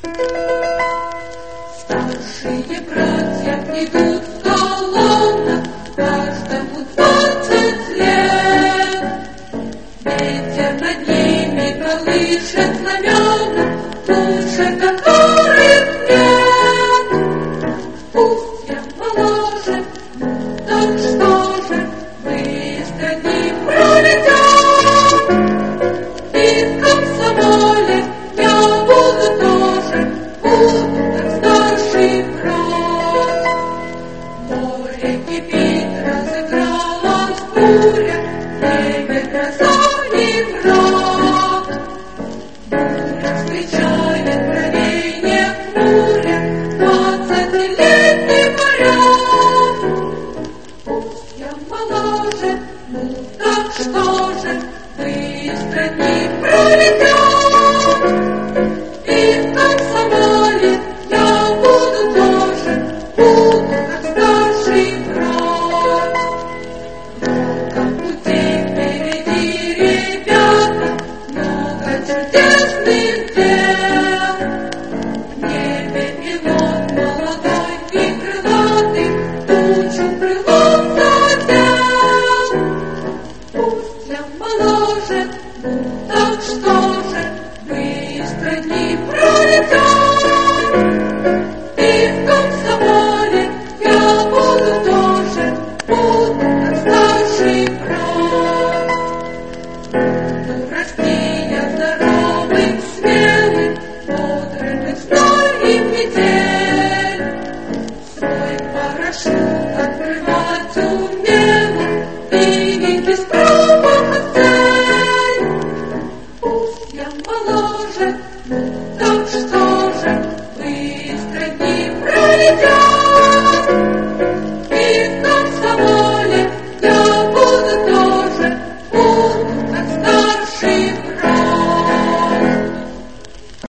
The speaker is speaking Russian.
Старшие братья идут в колоннах, каждому 20 лет. Ветер над ними колышет знамена, лучше которых нет. Пусть я моложе, так что же, быстро дни пролетят. И в комсомоле я буду тоже, буду как старший брат. Море кипит, разыгралась буря, время гроза и враг. Буря встречает бровенье хмуря, 20-летний моряк. Пусть я моложе, ну так что же, быстро дни пролетят. И в комсомоле я буду тоже, буду как старший брат. Много путей впереди, ребята, много чудесных дел. В небе пилот молодой и крылатый тучу крылом задел. Пусть я моложе, ну так что же, быстро дни пролетят. И в комсомоле я буду тоже, буду как старший брат. Буду расти я здоровым, смелым, бодрым и стальным метель. Свой парашют открывать умело, двигать без промаха цель. Пусть я моложе, ну так что же, быстро дни пролетят.